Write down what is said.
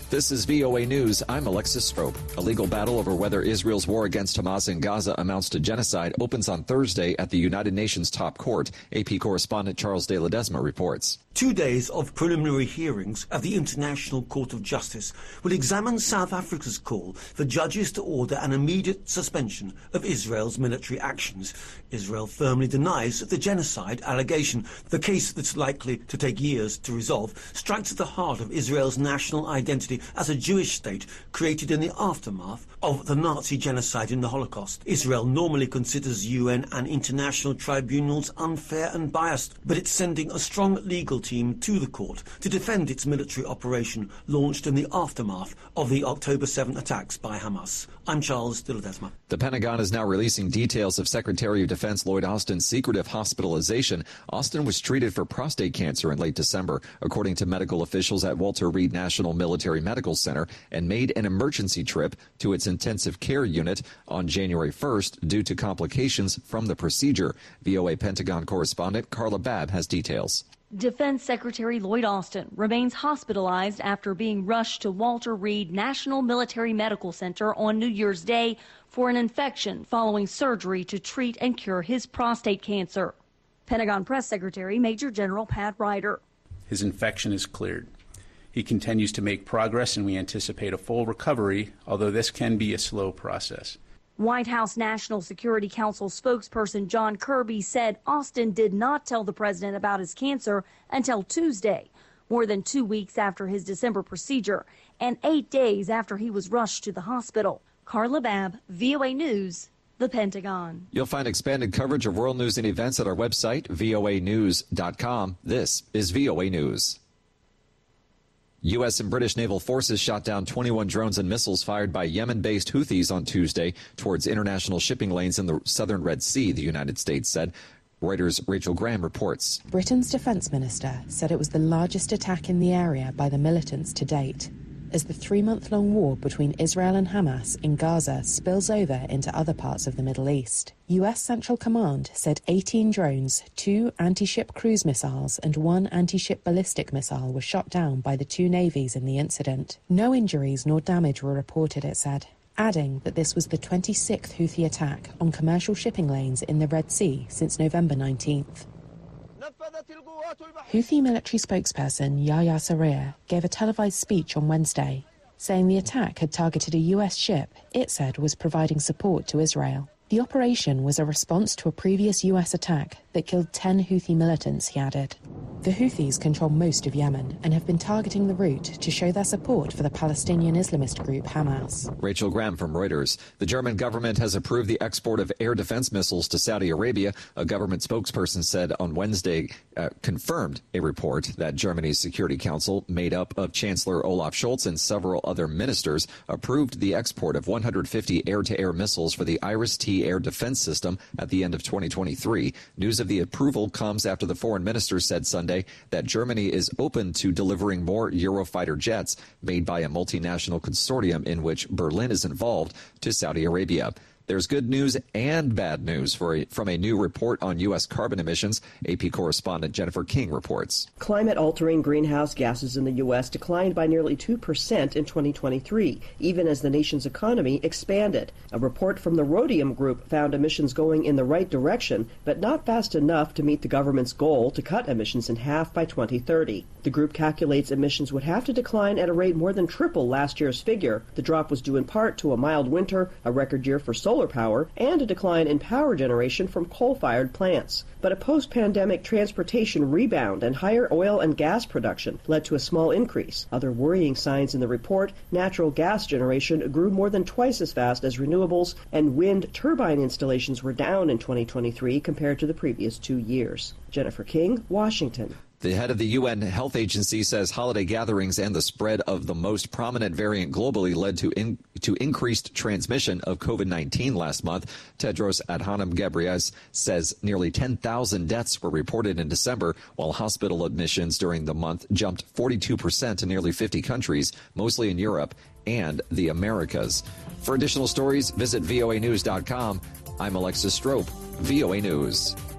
This is VOA News. I'm Alexis Strope. A legal battle over whether Israel's war against Hamas in Gaza amounts to genocide opens on Thursday at the United Nations top court. AP correspondent Charles de Ledesma reports. 2 days of preliminary hearings at the International Court of Justice will examine South Africa's call for judges to order an immediate suspension of Israel's military actions. Israel firmly denies the genocide allegation. The case that's likely to take years to resolve strikes at the heart of Israel's national identity as a Jewish state created in the aftermath of the Nazi genocide in the Holocaust. Israel normally considers UN and international tribunals unfair and biased, but it's sending a strong legal team to the court to defend its military operation launched in the aftermath of the October 7 attacks by Hamas. I'm Charles de Ledesma. The Pentagon is now releasing details of Secretary of Defense Lloyd Austin's secretive hospitalization. Austin was treated for prostate cancer in late December, according to medical officials at Walter Reed National Military Medical Center, and made an emergency trip to its intensive care unit on January 1st due to complications from the procedure. VOA Pentagon correspondent Carla Babb has details. Defense Secretary Lloyd Austin remains hospitalized after being rushed to Walter Reed National Military Medical Center on New Year's Day for an infection following surgery to treat and cure his prostate cancer. Pentagon Press Secretary Major General Pat Ryder. His infection is cleared. He continues to make progress, and we anticipate a full recovery, although this can be a slow process. White House National Security Council spokesperson John Kirby said Austin did not tell the president about his cancer until Tuesday, more than 2 weeks after his December procedure and 8 days after he was rushed to the hospital. Carla Babb, VOA News, the Pentagon. You'll find expanded coverage of world news and events at our website, voanews.com. This is VOA News. U.S. and British naval forces shot down 21 drones and missiles fired by Yemen-based Houthis on Tuesday towards international shipping lanes in the southern Red Sea, the United States said. Reuters' Rachel Graham reports. Britain's defense minister said it was the largest attack in the area by the militants to date, as the 3-month-long war between Israel and Hamas in Gaza spills over into other parts of the Middle East. U.S. Central Command said 18 drones, 2 anti-ship cruise missiles and 1 anti-ship ballistic missile were shot down by the 2 navies in the incident. No injuries nor damage were reported, it said, adding that this was the 26th Houthi attack on commercial shipping lanes in the Red Sea since November 19th. Houthi military spokesperson Yahya Sarrier gave a televised speech on Wednesday, saying the attack had targeted a U.S. ship it said was providing support to Israel. The operation was a response to a previous U.S. attack that killed 10 Houthi militants, he added. The Houthis control most of Yemen and have been targeting the route to show their support for the Palestinian Islamist group Hamas. Rachel Graham from Reuters. The German government has approved the export of air defense missiles to Saudi Arabia. A government spokesperson said on Wednesday, confirmed a report that Germany's Security Council, made up of Chancellor Olaf Scholz and several other ministers, approved the export of 150 air-to-air missiles for the Iris-T air defense system at the end of 2023. News of the approval comes after the foreign minister said Sunday that Germany is open to delivering more Eurofighter jets made by a multinational consortium in which Berlin is involved to Saudi Arabia. There's good news and bad news from a new report on U.S. carbon emissions. AP correspondent Jennifer King reports. Climate-altering greenhouse gases in the U.S. declined by nearly 2% in 2023, even as the nation's economy expanded. A report from the Rhodium Group found emissions going in the right direction, but not fast enough to meet the government's goal to cut emissions in half by 2030. The group calculates emissions would have to decline at a rate more than triple last year's figure. The drop was due in part to a mild winter, a record year for solar power, and a decline in power generation from coal-fired plants. But a post-pandemic transportation rebound and higher oil and gas production led to a small increase. Other worrying signs in the report: natural gas generation grew more than twice as fast as renewables, and wind turbine installations were down in 2023 compared to the previous 2 years. Jennifer King, Washington. The head of the UN Health Agency says holiday gatherings and the spread of the most prominent variant globally led to increased transmission of COVID-19 last month. Tedros Adhanom Ghebreyesus says nearly 10,000 deaths were reported in December, while hospital admissions during the month jumped 42% in nearly 50 countries, mostly in Europe and the Americas. For additional stories, visit voanews.com. I'm Alexis Strope, VOA News.